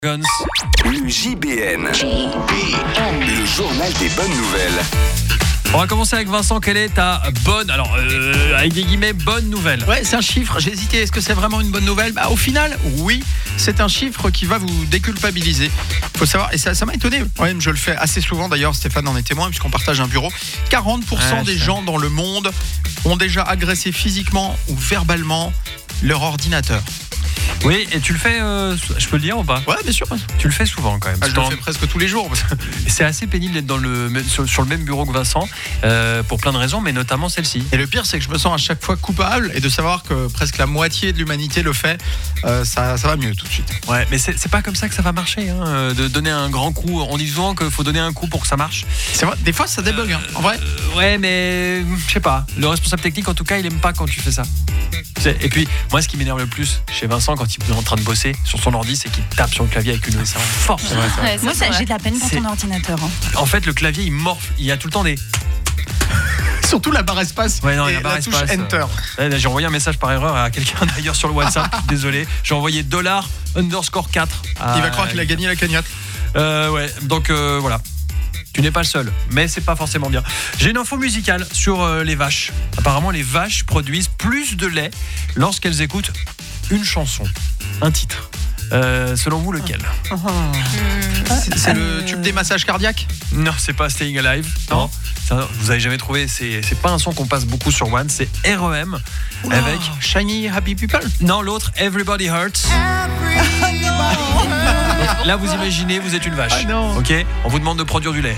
Guns. Le JBN. Le journal des bonnes nouvelles. On va commencer avec Vincent. Quelle est ta bonne, avec des guillemets, bonne nouvelle? Ouais, c'est un chiffre. J'ai hésité. Est-ce que c'est vraiment une bonne nouvelle? Au final, oui. C'est un chiffre qui va vous déculpabiliser. Faut savoir, et ça m'a étonné. Ouais, je le fais assez souvent d'ailleurs. Stéphane en est témoin puisqu'on partage un bureau. 40% des gens dans le monde ont déjà agressé physiquement ou verbalement leur ordinateur. Oui, et tu le fais, je peux le dire ou pas? Ouais, bien sûr. Tu le fais souvent quand même. Je le fais presque tous les jours. C'est assez pénible d'être sur le même bureau que Vincent, pour plein de raisons, mais notamment celle-ci. Et le pire, c'est que je me sens à chaque fois coupable, et de savoir que presque la moitié de l'humanité le fait, ça va mieux tout de suite. Ouais, mais c'est pas comme ça que ça va marcher, de donner un grand coup. On dit souvent qu'il faut donner un coup pour que ça marche. C'est vrai, des fois ça débug, en vrai. Ouais, mais je sais pas. Le responsable technique, en tout cas, il aime pas quand tu fais ça. Et puis, moi, ce qui m'énerve le plus chez Vincent quand il est en train de bosser sur son ordi, c'est qu'il tape sur le clavier avec une force. Ouais, moi, j'ai de la peine pour ton ordinateur. En fait, le clavier, il morfle. Il y a tout le temps des... Surtout la barre espace et la touche Enter. J'ai envoyé un message par erreur à quelqu'un d'ailleurs sur le WhatsApp. Désolé. J'ai envoyé $_4. Il va croire qu'il a gagné la cagnotte. Ouais, donc voilà. Tu n'es pas le seul, mais c'est pas forcément bien. J'ai une info musicale sur les vaches. Apparemment, les vaches produisent plus de lait lorsqu'elles écoutent une chanson, un titre. Selon vous, lequel? C'est le tube des massages cardiaques? Non, c'est pas Staying Alive. Non. Vous avez jamais trouvé? C'est pas un son qu'on passe beaucoup sur One. C'est REM avec Shiny Happy People. Non, l'autre Everybody Hurts. Là, vous imaginez, vous êtes une vache. Ah non. Ok. On vous demande de produire du lait.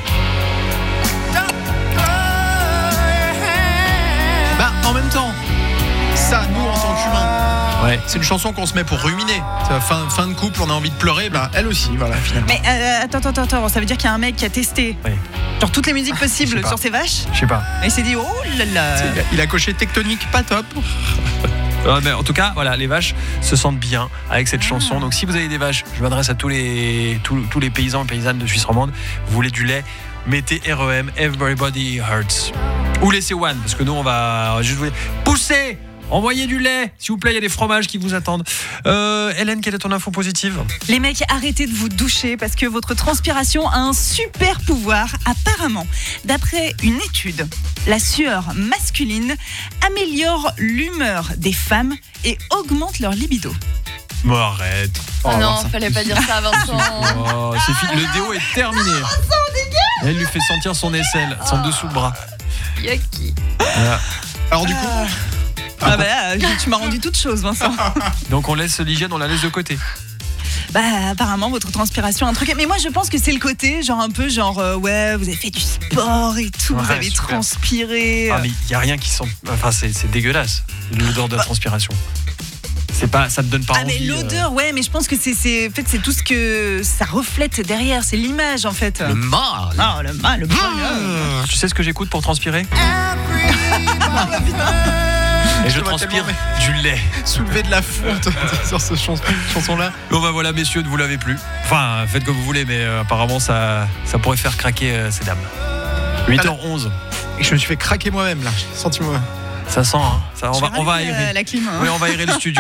En même temps, ça, nous en tant qu'humains, ouais, c'est une chanson qu'on se met pour ruminer. Fin de couple, on a envie de pleurer. Elle aussi, voilà, finalement. Mais attends, ça veut dire qu'il y a un mec qui a testé genre toutes les musiques possibles sur ses vaches. Je sais pas. Et il s'est dit oh là là. Il a coché tectonique, pas top. Mais en tout cas, voilà, les vaches se sentent bien avec cette chanson. Donc, si vous avez des vaches, je m'adresse à tous les paysans et paysannes de Suisse romande. Vous voulez du lait, mettez REM, Everybody Hurts. Ou laissez One, parce que nous, on va juste vous dire poussez, envoyez du lait, s'il vous plaît, il y a des fromages qui vous attendent. Hélène, quelle est ton info positive? Les mecs, arrêtez de vous doucher parce que votre transpiration a un super pouvoir, apparemment. D'après une étude, la sueur masculine améliore l'humeur des femmes et augmente leur libido. Bon, arrête. Oh non, fallait pas dire ça, Vincent. Oh, c'est fini. Le déo est terminé. Elle lui fait sentir son aisselle, son dessous de bras. Yucky. Voilà. Alors du coup... Tu m'as rendu toute chose, Vincent. Donc on laisse l'hygiène, on la laisse de côté. Apparemment votre transpiration un truc. Mais moi je pense que c'est le côté genre un peu ouais, vous avez fait du sport et tout, vous avez super transpiré. Ah mais il y a rien qui sent, enfin c'est dégueulasse l'odeur de la transpiration. C'est pas, ça te donne pas envie. Mais l'odeur, ouais, mais je pense que c'est en fait c'est tout ce que ça reflète derrière, c'est l'image en fait. Le mal. Ah, le mal. Tu sais ce que j'écoute pour transpirer? Et je transpire du lait. Soulever de la fonte sur cette chanson-là. Bon voilà messieurs, ne vous lavez plus. Enfin, faites comme vous voulez, mais apparemment ça pourrait faire craquer ces dames. 8h11. Et je me suis fait craquer moi-même là, j'ai senti moi. Ça sent, hein. On va aérer. La clim. Oui, on va aérer le studio.